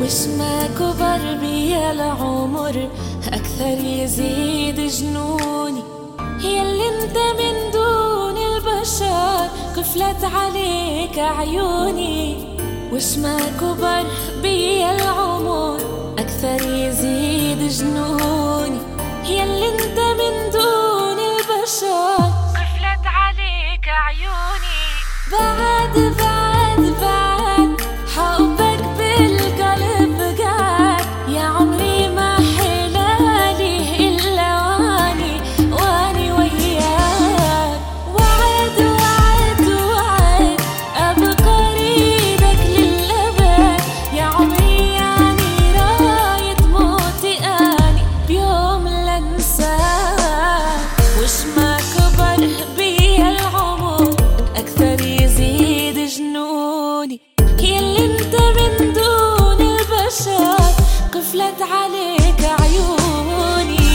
وش ما كبر بيا العمر أكثر يزيد جنوني. ياللي انت من دون البشر قفلت عليك عيوني. وش ما كبر بيا العمر أكثر يزيد جنوني. ياللي انت من دون البشر قفلت عليك عيوني. بعد بعد بعد حبك بالقلب قاعد، يا عمري ما حلالي إلا واني وياك. وعد وعد وعد أبقى ريدك للأبد، يا عمري يعني راية موتي أني بيوم لنساك. وش ما كبر بيا العمر أكثر يزيد جنوني. ياللي انت من دون البشر قفلت عليك عيوني.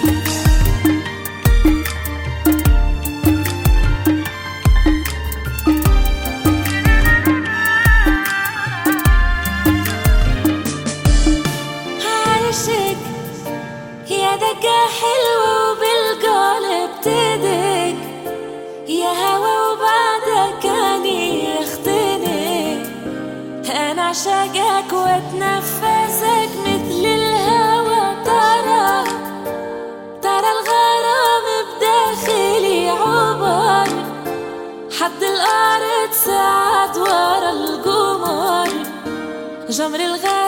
عايشك يا دقة حلوة وبالقلب تدق، يا هوا وبعدك اني اختنق. انا عشاقك واتنفسك مثل الهوا. ترى الغرام بداخلي عبر، حد الارض ساعد ورا القمر. جمر الغرام